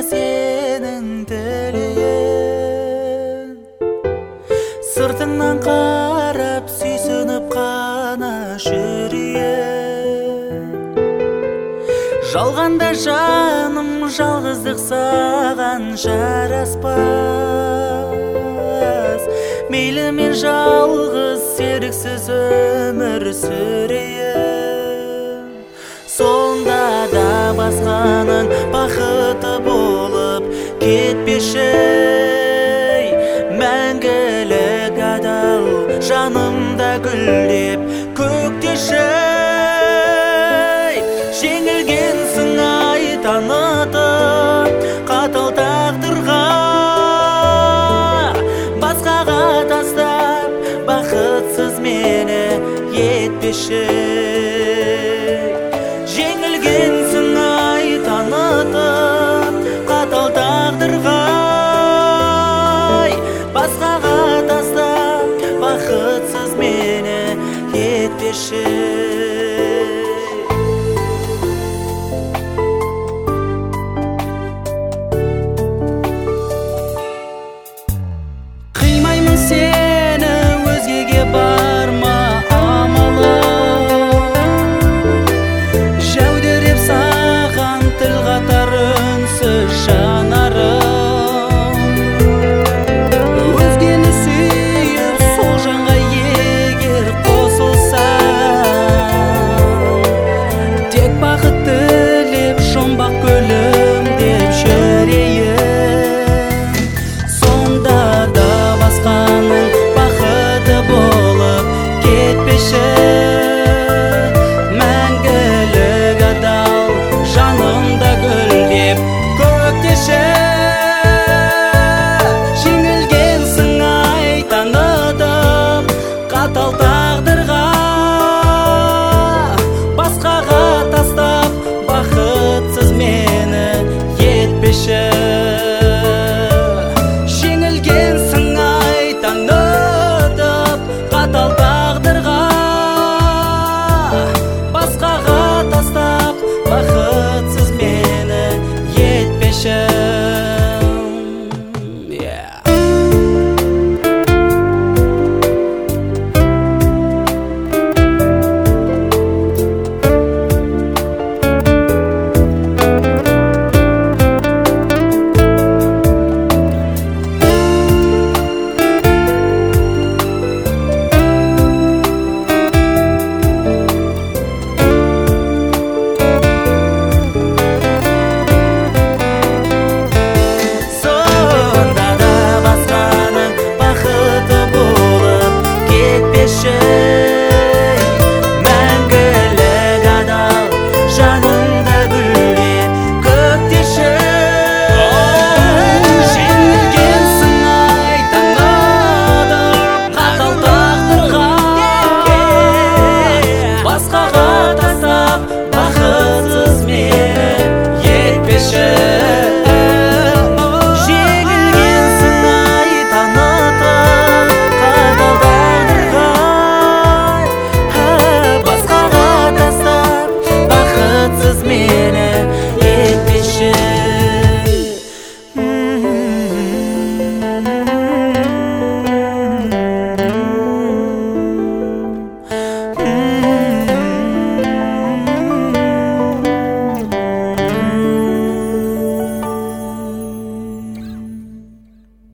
сенің тілейін. Сыртыңнан қарап сүйсініп қана жүрейін. Жалғанда жаным жалғыздық саған жараспас. Мейлі мен жалғыз серіксіз өмір сүрейін. Сонда да басқаның бақыты болып кетпеші, мәңгілік адал жанымда гүлдеп көктеші. Жеңілгенсің ай танытып қатал тағдырға, басқаға тастап бақытсыз мені етпеші. Жеңілгенсің ай танытып қатал тағдырға, басқаға тастап бақытсыз мені етпеші.